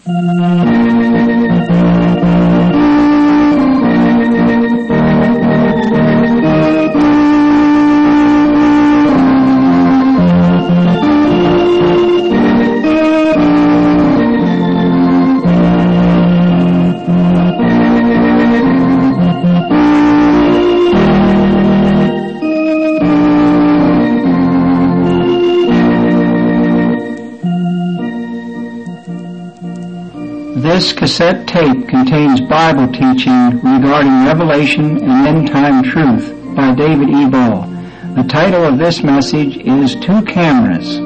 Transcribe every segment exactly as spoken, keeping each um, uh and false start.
This cassette tape contains Bible teaching regarding Revelation and end-time truth by David E. Ball. The title of this message is Two Cameras.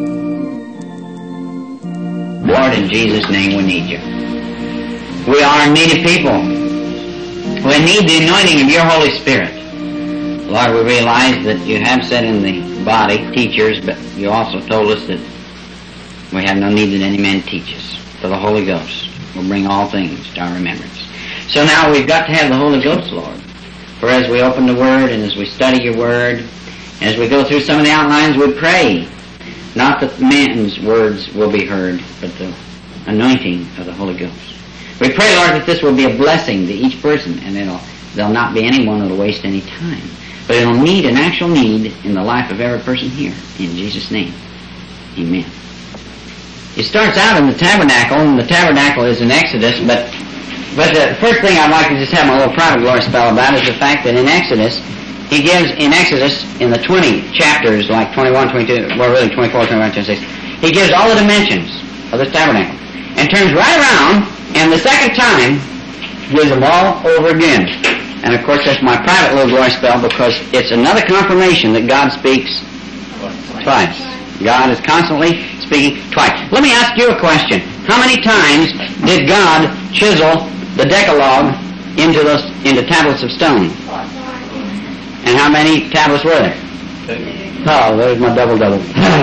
Lord, in Jesus' name, we need you. We are needy people. We need the anointing of your Holy Spirit. Lord, we realize that you have said in the body, teachers, but you also told us that we have no need that any man teach us, for the Holy Ghost will bring all things to our remembrance. So now we've got to have the Holy Ghost, Lord. For as we open the Word and as we study your Word, as we go through some of the outlines, we pray not that man's words will be heard, but the anointing of the Holy Ghost. We pray, Lord, that this will be a blessing to each person, and it'll, there'll not be anyone that'll waste any time. But it'll meet an actual need in the life of every person here. In Jesus' name, amen. It starts out in the tabernacle, and the tabernacle is in Exodus, but but the first thing I'd like to just have my little private glory spell about is the fact that in Exodus, he gives, in Exodus, in the twenty chapters, like twenty-one, twenty-two, well really twenty-four, twenty-five, twenty-six, he gives all the dimensions of this tabernacle, and turns right around, and the second time, gives them all over again. And of course that's my private little glory spell, because it's another confirmation that God speaks twice. God is constantly speaking twice. Let me ask you a question. How many times did God chisel the Decalogue into those into tablets of stone? And how many tablets were there? Oh, there's my double-double.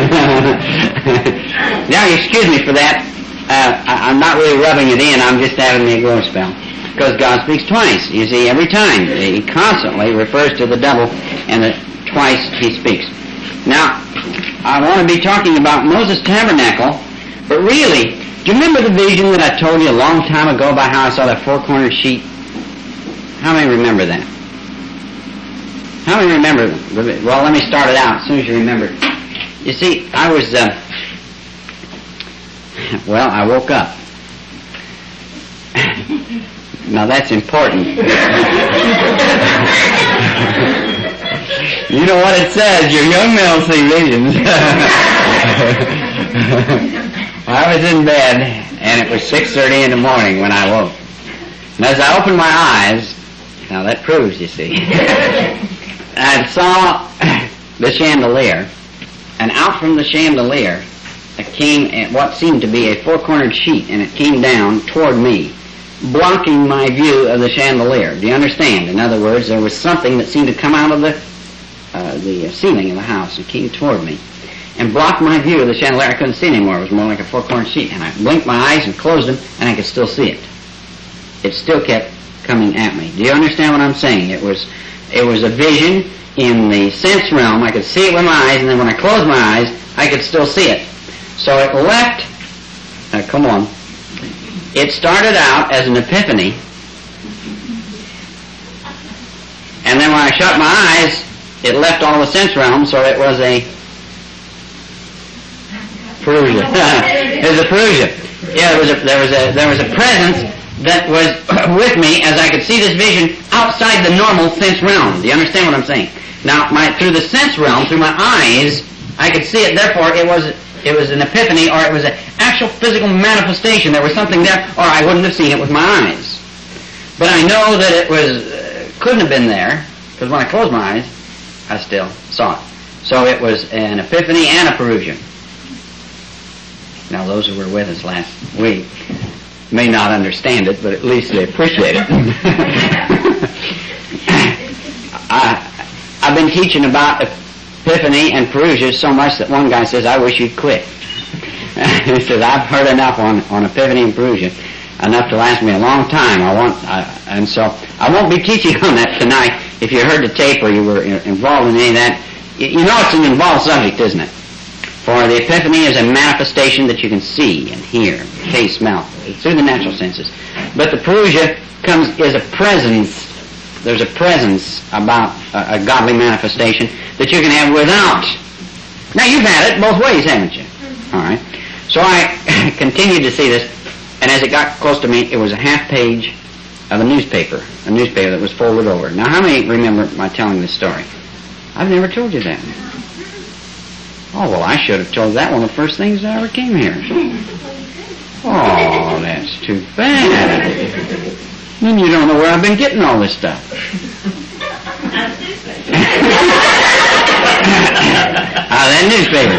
Now, excuse me for that. Uh, I, I'm not really rubbing it in. I'm just having me a glory spell. Because God speaks twice. You see, every time. He constantly refers to the double, and the twice he speaks. Now, I want to be talking about Moses' tabernacle, but really, do you remember the vision that I told you a long time ago about how I saw that four-cornered sheet? How many remember that? How many remember? Well, let me start it out as soon as you remember. You see, I was, uh, well, I woke up. Now, that's important. You know what it says, your young men will see visions. I was in bed, and it was six thirty in the morning when I woke. And as I opened my eyes, now that proves, you see, I saw the chandelier, and out from the chandelier, it came what seemed to be a four-cornered sheet, and it came down toward me, blocking my view of the chandelier. Do you understand? In other words, there was something that seemed to come out of the uh, the ceiling of the house and came toward me and blocked my view of the chandelier. I couldn't see anymore. It was more like a four-cornered sheet. And I blinked my eyes and closed them, and I could still see it. It still kept coming at me. Do you understand what I'm saying? It was it was a vision in the sense realm. I could see it with my eyes, and then when I closed my eyes, I could still see it. So it left, uh, come on, it started out as an epiphany, and then when I shut my eyes, it left all the sense realm, so it was a Perusia. It was a Perusia. Yeah, there was a, there was a, there was a presence that was with me as I could see this vision outside the normal sense realm. Do you understand what I'm saying? Now, my, through the sense realm, through my eyes, I could see it, therefore it was it was an epiphany, or it was an actual physical manifestation. There was something there, or I wouldn't have seen it with my eyes. But I know that it was uh, couldn't have been there, because when I closed my eyes, I still saw it. So it was an epiphany and a Perusia. Now, those who were with us last week may not understand it, but at least they appreciate it. I, I've been teaching about epiphany and Perusia so much that one guy says, I wish you'd quit. He says, I've heard enough on, on epiphany and Perusia, enough to last me a long time. I want, I, and so I won't be teaching on that tonight. If you heard the tape or you were involved in any of that, you know it's an involved subject, isn't it? For the epiphany is a manifestation that you can see and hear, taste, smell, through the natural senses. But the parousia comes is a presence. There's a presence about a, a godly manifestation that you can have without. Now you've had it both ways, haven't you? All right. So I continued to see this, and as it got close to me, it was a half page of a newspaper, a newspaper that was folded over. Now, how many remember my telling this story? I've never told you that. Oh, well, I should have told that one of the first things that I ever came here. Oh, that's too bad. Then you don't know where I've been getting all this stuff. Ah, that newspaper.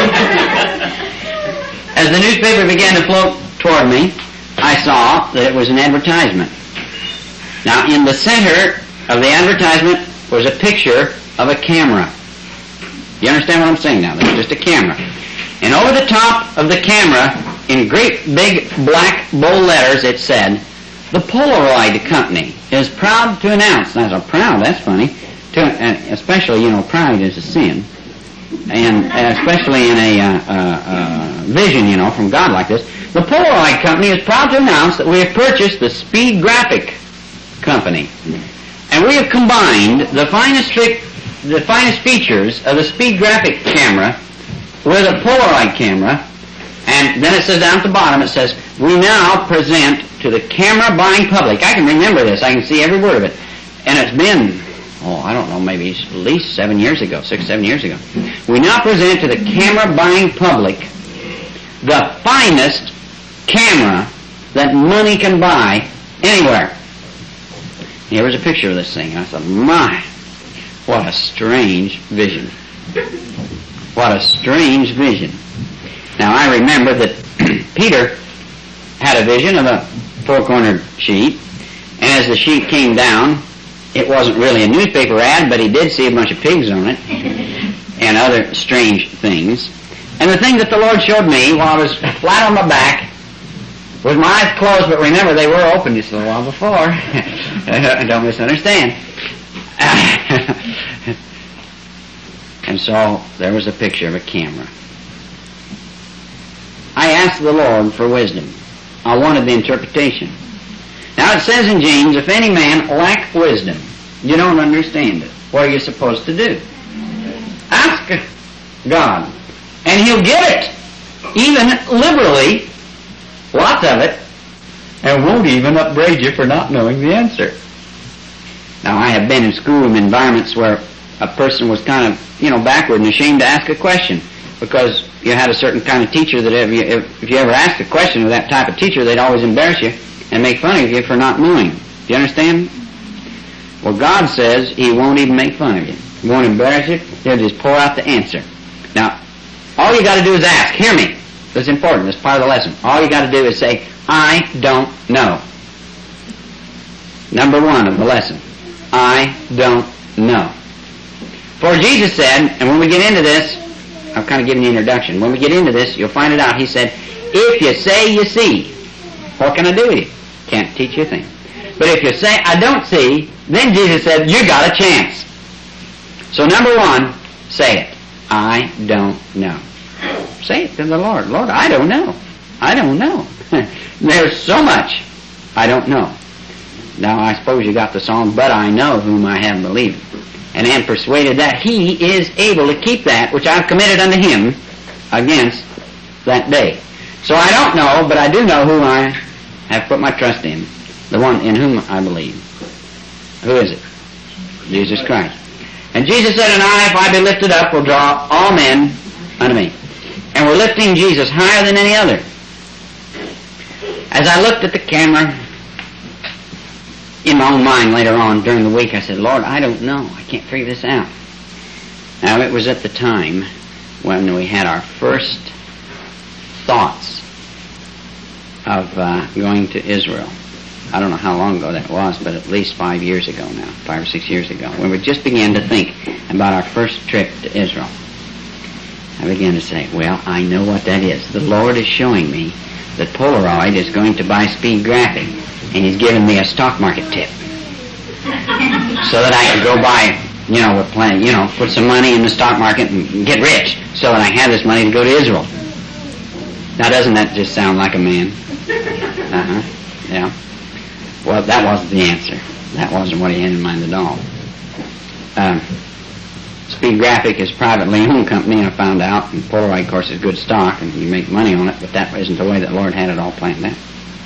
As the newspaper began to float toward me, I saw that it was an advertisement. Now, in the center of the advertisement was a picture of a camera. You understand what I'm saying now? There's just a camera. And over the top of the camera, in great big black bold letters, it said, "The Polaroid Company is proud to announce." And I said, proud? That's funny. To, uh, especially, you know, pride is a sin. And uh, especially in a uh, uh, uh, vision, you know, from God like this. "The Polaroid Company is proud to announce that we have purchased the Speed Graphic Company. And we have combined the finest trick, the finest features of the Speed Graphic camera with a Polaroid camera." And then it says down at the bottom, it says, "We now present to the camera buying public." I can remember this. I can see every word of it. And it's been, oh, I don't know, maybe at least seven years ago, six, seven years ago. "We now present to the camera buying public the finest camera that money can buy anywhere." Here was a picture of this thing. And I thought, my, what a strange vision. What a strange vision. Now, I remember that Peter had a vision of a four-cornered sheet, and as the sheet came down, it wasn't really a newspaper ad, but he did see a bunch of pigs on it, and other strange things. And the thing that the Lord showed me while I was flat on my back was my eyes closed, but remember, they were open just a little while before. Don't misunderstand. And so, there was a picture of a camera. I asked the Lord for wisdom. I wanted the interpretation. Now it says in James, "If any man lack wisdom," you don't understand it, what are you supposed to do? Ask God, and He'll give it, even liberally, lots of it, and won't even upbraid you for not knowing the answer. Now, I have been in schoolroom environments where a person was kind of, you know, backward and ashamed to ask a question, because you had a certain kind of teacher that if you, if, if you ever asked a question of that type of teacher, they'd always embarrass you and make fun of you for not knowing. Do you understand? Well, God says He won't even make fun of you. He won't embarrass you. He'll just pour out the answer. Now, all you got to do is ask. Hear me. That's important. That's part of the lesson. All you got to do is say, "I don't know." Number one of the lesson. I don't know. For Jesus said, and when we get into this, I've kind of given you an introduction. When we get into this, you'll find it out. He said, "If you say you see, what can I do with you? Can't teach you a thing. But if you say, I don't see," then Jesus said, "You got a chance." So number one, say it. I don't know. Say it to the Lord. Lord, I don't know. I don't know. There's so much I don't know. Now, I suppose you got the song, "But I know whom I have believed, and am persuaded that He is able to keep that which I've committed unto Him against that day." So I don't know, but I do know whom I have put my trust in, the one in whom I believe. Who is it? Jesus Christ. And Jesus said, "And I, if I be lifted up, will draw all men unto me." And we're lifting Jesus higher than any other. As I looked at the camera, in my own mind later on during the week, I said, "Lord, I don't know. I can't figure this out." Now, it was at the time when we had our first thoughts of uh, going to Israel. I don't know how long ago that was, but at least five years ago now, five or six years ago, when we just began to think about our first trip to Israel. I began to say, well, I know what that is. The Lord is showing me that Polaroid is going to buy Speed Graphic, and He's giving me a stock market tip so that I can go buy, you know, we're planning, you know, put some money in the stock market and get rich. so that I had this money to go to Israel. Now, doesn't that just sound like a man? Uh-huh. Yeah. Well, that wasn't the answer. That wasn't what he had in mind at all. Um, Speed Graphic is a privately owned company, I found out, and Polaroid, of course, is good stock, and you make money on it, but that isn't the way that the Lord had it all planned out.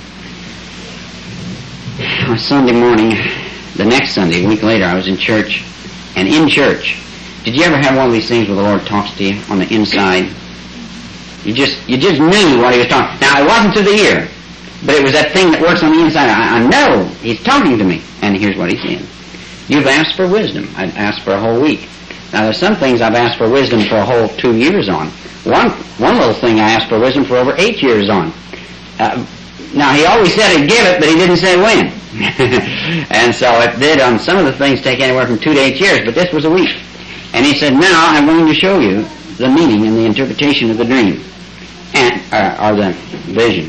On Sunday morning, the next Sunday, a week later, I was in church, and in church, did you ever have one of these things where the Lord talks to you on the inside? You just you just knew what he was talking. Now, it wasn't to the ear, but it was that thing that works on the inside. I, I know he's talking to me, and here's what he said. You've asked for wisdom. I've asked for a whole week. Now, there's some things I've asked for wisdom for a whole two years on. One one little thing I asked for wisdom for over eight years on. Uh, now, he always said he'd give it, but he didn't say when. And so it did on some of the things take anywhere from two to eight years, but this was a week. And he said, now I'm going to show you the meaning and the interpretation of the dream. And, uh, or the vision.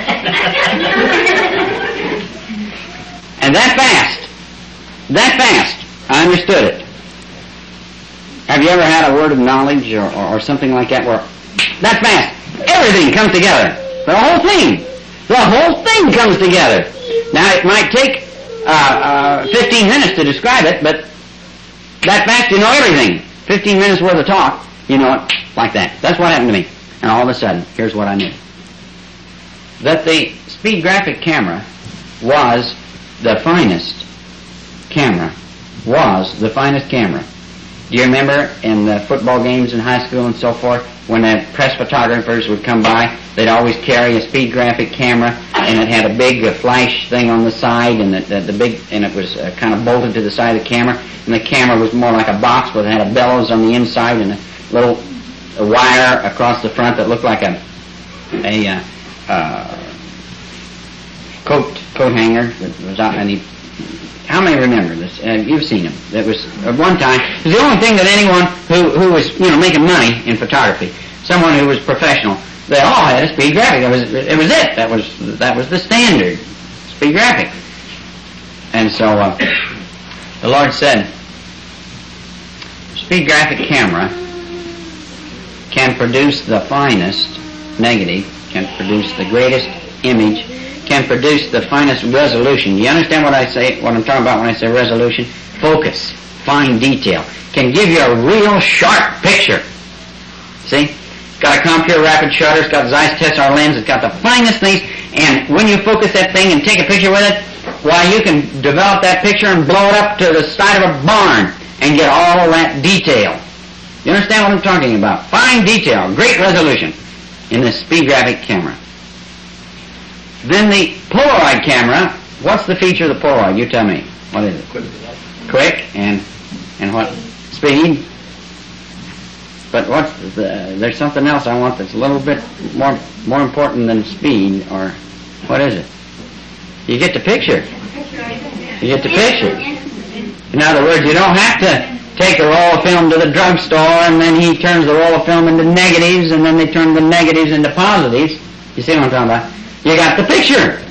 And that fast, that fast, I understood it. Have you ever had a word of knowledge or, or, or something like that where that fast, everything comes together? The whole thing. The whole thing comes together. Now, it might take uh, uh, fifteen minutes to describe it, but that fast, you know everything. fifteen minutes worth of talk, you know it like that. That's what happened to me. And all of a sudden, here's what I knew. That the Speed Graphic camera was the finest camera. Was the finest camera. Do you remember in the football games in high school and so forth, when the press photographers would come by, they'd always carry a Speed Graphic camera, and it had a big uh, flash thing on the side, and the, the, the big, and it was uh, kind of bolted to the side of the camera, and the camera was more like a box, but it had a bellows on the inside and a little a wire across the front that looked like a a uh, uh, coat coat hanger that was out. And he, how many remember this? Uh, you've seen him. That was at one time. It was the only thing that anyone who who was you know making money in photography, someone who was professional, they all had a Speed Graphic. It was it was it. That was that was the standard Speed Graphic. And so uh, the Lord said, Speed Graphic camera can produce the finest negative, can produce the greatest image, can produce the finest resolution. You understand what I say, what I'm talking about when I say resolution? Focus, fine detail. Can give you a real sharp picture. See? It's got a Compure rapid shutter, it's got Zeiss Tessar lens, it's got the finest things, and when you focus that thing and take a picture with it, why, you can develop that picture and blow it up to the side of a barn and get all of that detail. You understand what I'm talking about? Fine detail, great resolution in the Speed Graphic camera. Then the Polaroid camera, what's the feature of the Polaroid? You tell me. What is it? Quick. Quick and and what? Speed? But what's the, there's something else I want that's a little bit more more important than speed, or what is it? You get the picture. You get the picture. In other words, you don't have to take a roll of film to the drugstore and then he turns the roll of film into negatives and then they turn the negatives into positives. You see what I'm talking about? You got the picture.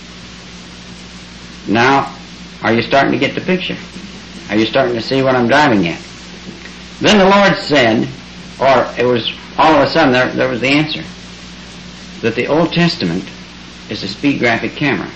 Now, are you starting to get the picture? Are you starting to see what I'm driving at? Then the Lord said, or it was all of a sudden there, there was the answer, that the Old Testament is a Speed Graphic camera.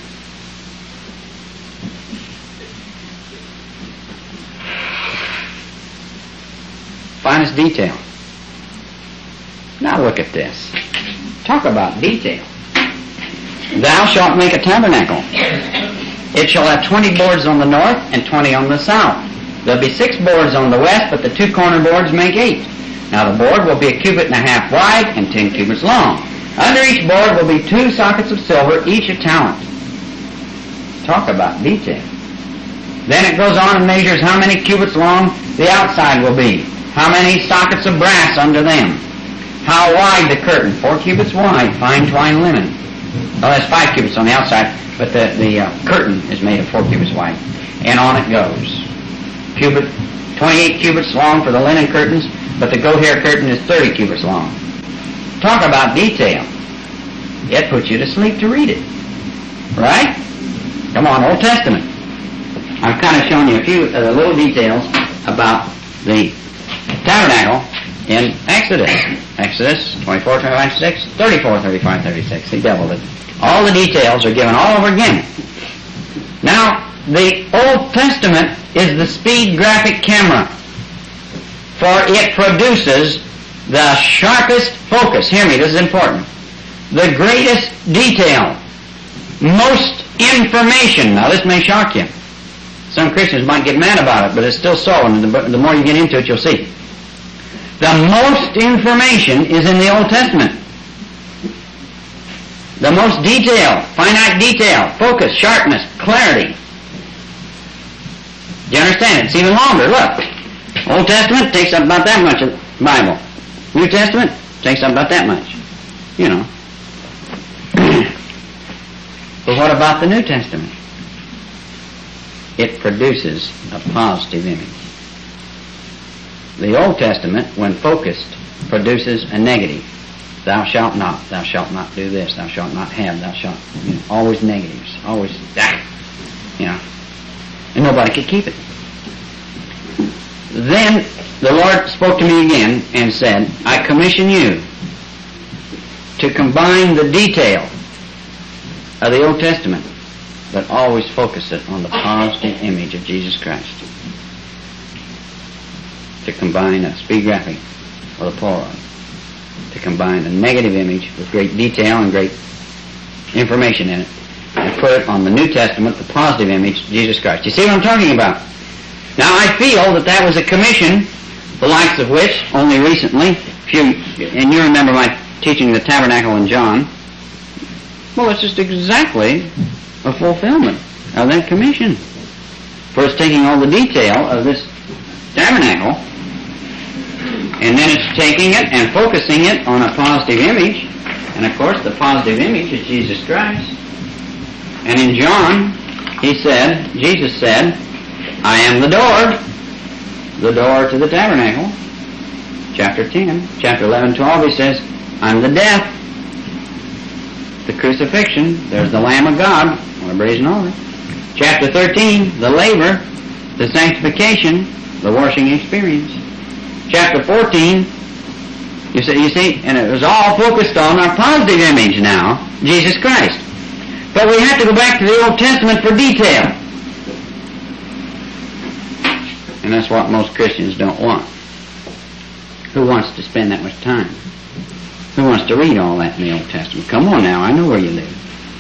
Finest detail. Now look at this. Talk about detail. Thou shalt make a tabernacle. It shall have twenty boards on the north and twenty on the south. There'll be six boards on the west, but the two corner boards make eight. Now the board will be a cubit and a half wide and ten cubits long. Under each board will be two sockets of silver, each a talent. Talk about detail. Then it goes on and measures how many cubits long the outside will be. How many sockets of brass under them? How wide the curtain? Four cubits wide, fine twine linen. Well, there's five cubits on the outside, but the, the uh, curtain is made of four cubits wide. And on it goes. Cubit, twenty-eight cubits long for the linen curtains, but the goat hair curtain is thirty cubits long. Talk about detail. It puts you to sleep to read it. Right? Come on, Old Testament. I've kind of shown you a few uh, little details about the tabernacle in Exodus. Exodus twenty-four, twenty-five, six, thirty-four, thirty-five, thirty-six. He doubled it. All the details are given all over again. Now, the Old Testament is the speed graphic camera, for it produces the sharpest focus. Hear me, this is important. The greatest detail, most information. Now, this may shock you. Some Christians might get mad about it, but it's still so, and the, the more you get into it, you'll see. The most information is in the Old Testament. The most detail, finite detail, focus, sharpness, clarity. Do you understand it? It's even longer. Look. Old Testament takes up about that much of the Bible. New Testament takes up about that much. You know. But what about the New Testament? It produces a positive image. The Old Testament, when focused, produces a negative. Thou shalt not, thou shalt not do this, thou shalt not have, thou shalt, you know, always negatives, always that, you know, and nobody could keep it. Then the Lord spoke to me again and said, I commission you to combine the detail of the Old Testament, but always focus it on the positive image of Jesus Christ. To combine a speed graphic with a Polaroid. To combine a negative image with great detail and great information in it, and put it on the New Testament, the positive image, Jesus Christ. You see what I'm talking about? Now, I feel that that was a commission, the likes of which, only recently, if you, and you remember my teaching the tabernacle in John, well, it's just exactly a fulfillment of that commission. For it's taking all the detail of this tabernacle, and then it's taking it and focusing it on a positive image. And of course, the positive image is Jesus Christ. And in John, he said, Jesus said, I am the door, the door to the tabernacle. Chapter ten, chapter eleven, twelve, he says, I'm the death, the crucifixion, there's the Lamb of God, on a brazen altar. Chapter thirteen, the labor, the sanctification, the washing experience. Chapter fourteen, you see, you see, and it was all focused on our positive image now, Jesus Christ. But we have to go back to the Old Testament for detail. And that's what most Christians don't want. Who wants to spend that much time? Who wants to read all that in the Old Testament? Come on now, I know where you live.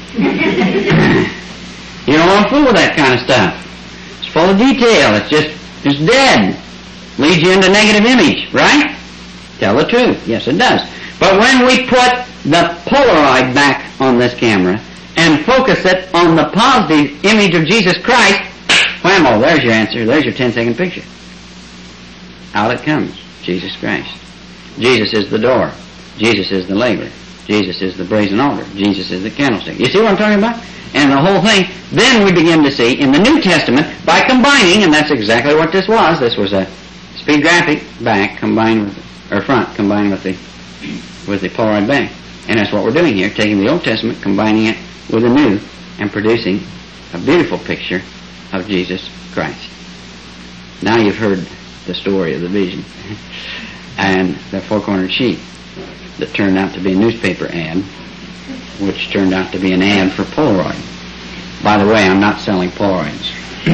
You don't want to fool with that kind of stuff. It's full of detail. It's just, it's dead. Leads you into negative image, right? Tell the truth. Yes, it does. But when we put the Polaroid back on this camera and focus it on the positive image of Jesus Christ, whammo, there's your answer. There's your ten-second picture. Out it comes. Jesus Christ. Jesus is the door. Jesus is the laver. Jesus is the brazen altar. Jesus is the candlestick. You see what I'm talking about? And the whole thing, then we begin to see in the New Testament, by combining, and that's exactly what this was. This was a speed graphic back combined with, or front combined with the, with the Polaroid back. And that's what we're doing here, taking the Old Testament, combining it with the New, and producing a beautiful picture of Jesus Christ. Now you've heard the story of the vision and the four-cornered sheet that turned out to be a newspaper ad, which turned out to be an ad for Polaroid. By the way, I'm not selling Polaroids.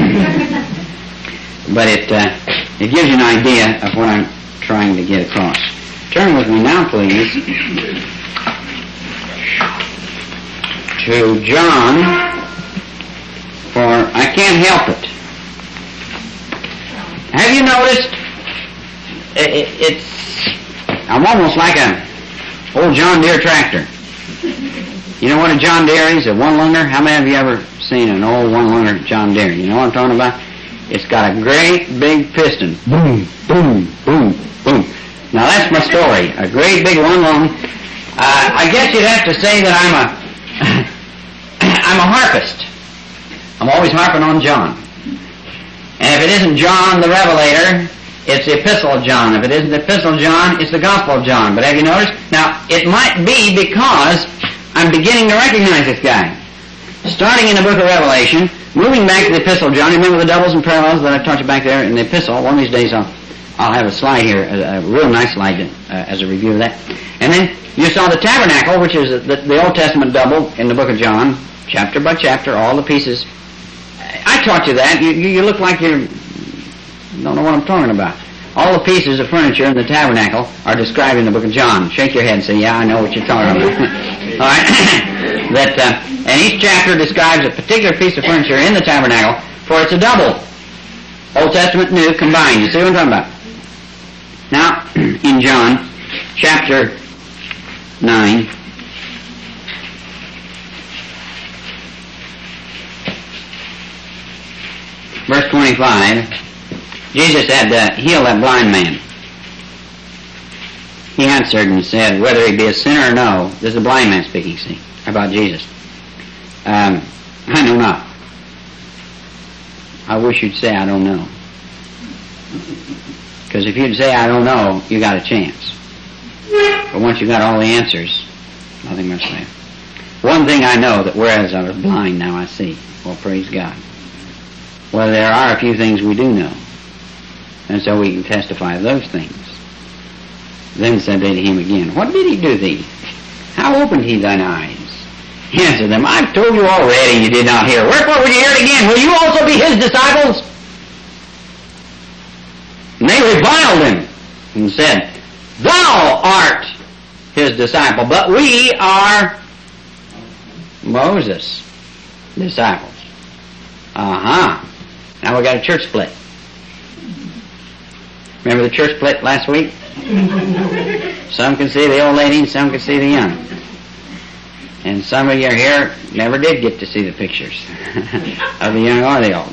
But it uh, it gives you an idea of what I'm trying to get across. Turn with me now, please, to John, for I can't help it. Have you noticed, it, it, it's, I'm almost like a old John Deere tractor. You know what a John Deere is? A one-lunger? How many of you ever seen an old one-lunger John Deere? You know what I'm talking about? It's got a great big piston. Boom, boom, boom, boom. Now that's my story. A great big one-lung. Uh, I guess you'd have to say that I'm a, I'm a harpist. I'm always harping on John. And if it isn't John the Revelator, it's the Epistle of John. If it isn't the Epistle of John, it's the Gospel of John. But have you noticed? Now, it might be because I'm beginning to recognize this guy. Starting in the book of Revelation, moving back to the Epistle of John. Remember the doubles and parallels that I taught you back there in the Epistle? One of these days I'll, I'll have a slide here, a, a real nice slide uh, as a review of that. And then you saw the tabernacle, which is the, the Old Testament double in the book of John, chapter by chapter, all the pieces. I taught you that. You, you, you look like you don't know what I'm talking about. All the pieces of furniture in the tabernacle are described in the book of John. Shake your head and say, yeah, I know what you're talking about. All right? that, uh, and each chapter describes a particular piece of furniture in the tabernacle, for it's a double. Old Testament, New, combined. You see what I'm talking about? Now, in John, chapter nine, verse twenty-five, Jesus had to heal that blind man. He answered and said, whether he be a sinner or no, this is a blind man speaking, see, about Jesus. Um, I know not. I wish you'd say, I don't know. Because if you'd say, I don't know, you got a chance. But once you got all the answers, nothing much left. One thing I know, that whereas I was blind, now I see. Well, praise God. Well, there are a few things we do know. And so we can testify of those things. Then said they to him again, what did he do thee? How opened he thine eyes? He answered them, I've told you already, you did not hear. Wherefore would you hear it again? Will you also be his disciples? And they reviled him and said, thou art his disciple, but we are Moses' disciples. Uh-huh. Now we got a church split. Remember the church split last week? Some can see the old lady and some can see the young. And some of you here never did get to see the pictures of the young or the old.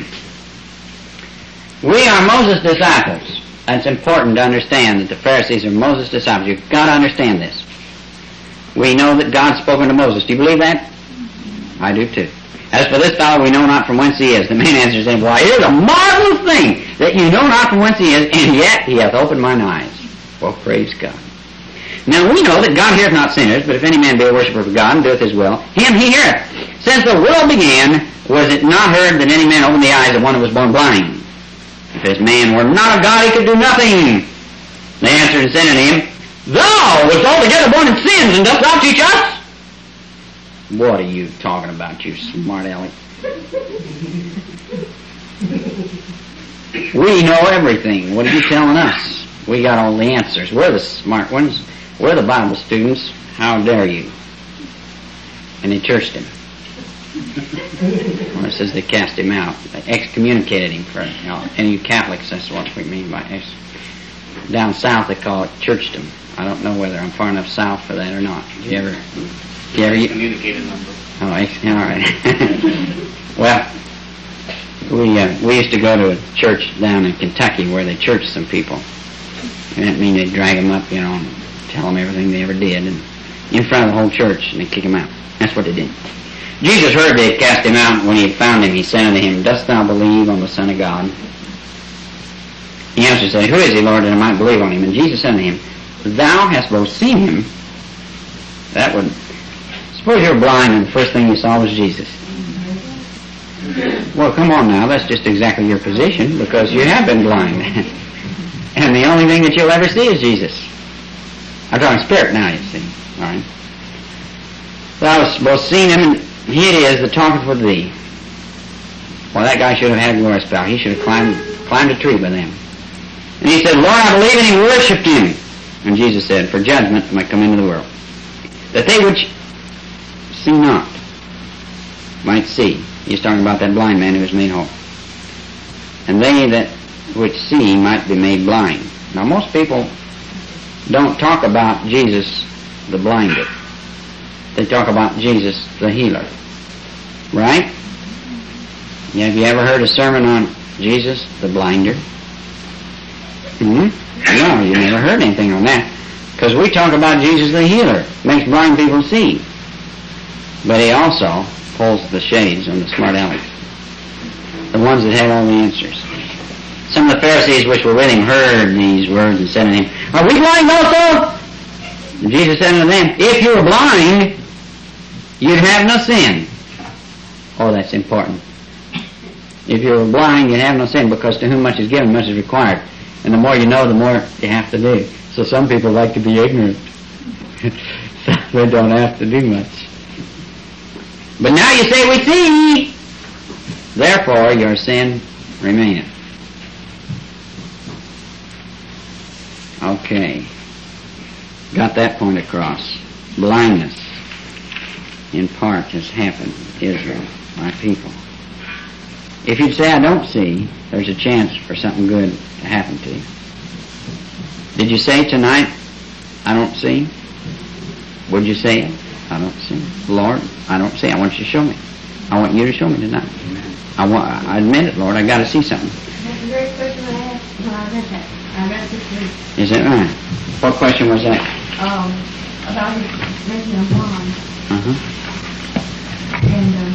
We are Moses' disciples. That's important to understand that the Pharisees are Moses' disciples. You've got to understand this. We know that God's spoken to Moses. Do you believe that? I do too. As for this fellow, we know not from whence he is. The man answers him, why, it is a marvelous thing that you know not from whence he is, and yet he hath opened mine eyes. Well, praise God. Now we know that God heareth not sinners, but if any man be a worshipper of God and doeth his will, him he heareth. Since the world began, was it not heard that any man opened the eyes of one who was born blind? If this man were not of God, he could do nothing. They answered and said unto him, thou wast altogether born in sins, and dost thou teach us? What are you talking about, you smart aleck? We know everything. What are you telling us? We got all the answers. We're the smart ones. We're the Bible students. How dare you? And they churched him. Well, it says they cast him out. They excommunicated him for, you know, and you Catholics, that's what we mean by ex. Down south they call it churched him. I don't know whether I'm far enough south for that or not. Did you ever... You ever Excommunicated number. Oh, ex- all right. Well, we uh, we used to go to a church down in Kentucky where they churched some people. And that means they'd drag them up, you know, and tell them everything they ever did, and in front of the whole church, and they'd kick them out. That's what they did. Jesus heard they had cast him out, and when he had found him, he said unto him, dost thou believe on the Son of God? He answered and said, who is he, Lord, that I might believe on him? And Jesus said unto him, thou hast both seen him. That would... Suppose you're blind and the first thing you saw was Jesus. Well, come on now, that's just exactly your position, because you have been blind. And the only thing that you'll ever see is Jesus. I'm talking spirit now, you see. All right. Thou hast both seen him, and he it is that talketh with thee. Well, that guy should have had a glory spell. He should have climbed climbed a tree by them. And he said, Lord, I believe, and he worshipped him. And Jesus said, for judgment might come into the world, that they which see not might see. He's talking about that blind man who was made whole. And they that which see might be made blind. Now most people don't talk about Jesus the blinder. They talk about Jesus the healer. Right? Have you ever heard a sermon on Jesus the blinder? Hmm? No, you never heard anything on that. Because we talk about Jesus the healer. Makes blind people see. But he also pulls the shades on the smart aleck. The ones that have all the answers. Some of the Pharisees which were with him heard these words and said unto him, are we blind also? And Jesus said unto them, if you were blind, you'd have no sin. Oh, that's important. If you were blind, you'd have no sin, because to whom much is given, much is required. And the more you know, the more you have to do. So some people like to be ignorant. They don't have to do much. But now you say, we see, therefore your sin remaineth. Okay. Got that point across. Blindness, in part, has happened to Israel, my people. If you'd say, I don't see, there's a chance for something good to happen to you. Did you say tonight, I don't see? Would you say it? I don't see. Lord, I don't see. I want you to show me. I want you to show me tonight. Amen. I want. I admit it, Lord. I got to see something. That's the very question I asked when I read that. I read this week. Is that right? What question was that? Um, about his making a bond. Uh huh. And um,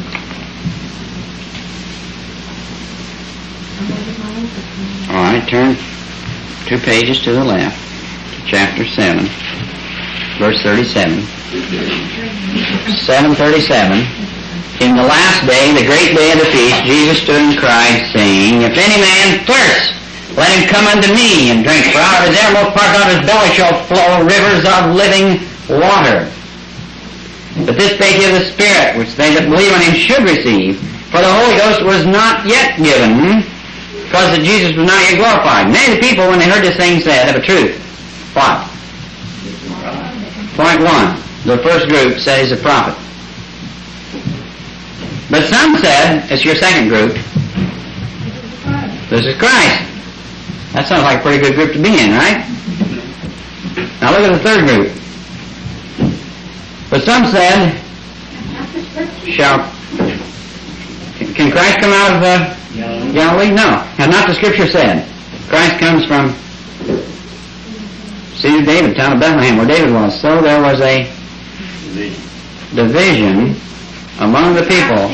I'm going to get my answer from you. All right. Turn two pages to the left, to chapter seven, verse thirty-seven. seven thirty-seven. In the last day, the great day of the feast, Jesus stood and cried, saying, If any man thirst, let him come unto me and drink. For out of his innermost part out of his belly shall flow rivers of living water. But this spake he of the Spirit, which they that believe on him should receive. For the Holy Ghost was not yet given, because that Jesus was not yet glorified. Many of the people, when they heard this thing said of a truth, what? Point one. The first group said he's a prophet. But some said, it's your second group, this is Christ. That sounds like a pretty good group to be in, right? Now look at the third group. But some said, shall, can Christ come out of uh, Galilee? No. Has not the Scripture said? Christ comes from seed of David, town of Bethlehem, where David was. So there was a division among the people.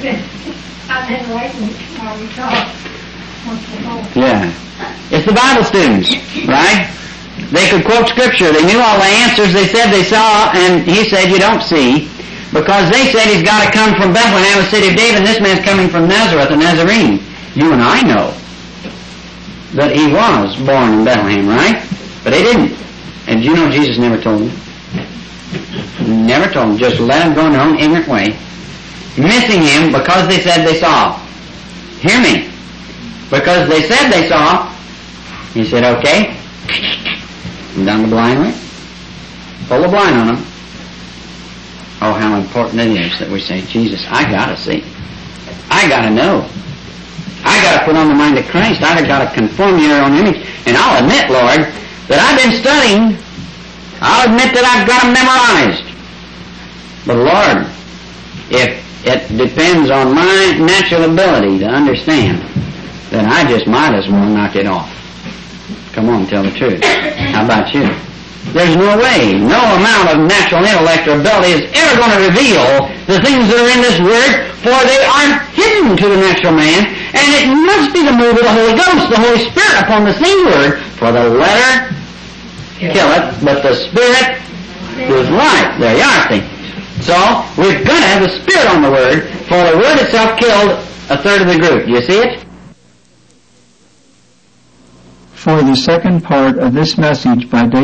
Yeah. It's the Bible students, right? They could quote Scripture. They knew all the answers. They said they saw, and he said you don't see, because they said he's got to come from Bethlehem, the city of David, and this man's coming from Nazareth, a Nazarene. You and I know that he was born in Bethlehem, right? But they didn't. And you know Jesus never told them. Never told them. Just let them go in their own ignorant way. Missing him because they said they saw. Hear me. Because they said they saw, he said, okay. I'm down the blind way. Pull the blind on them. Oh, how important it is that we say, Jesus, I gotta see. I gotta know. I gotta put on the mind of Christ. I gotta conform to your own image. And I'll admit, Lord, that I've been studying. I'll admit that I've got them memorized. But Lord, if it depends on my natural ability to understand, then I just might as well knock it off. Come on, tell the truth. How about you? There's no way, no amount of natural intellect or ability is ever going to reveal the things that are in this Word, for they aren't hidden to the natural man, and it must be the move of the Holy Ghost, the Holy Spirit upon the same Word, for the letter killeth, but the Spirit is life. There you are, see. So, we've got to have the Spirit on the Word, for the Word itself killed a third of the group. Do you see it? For the second part of this message by David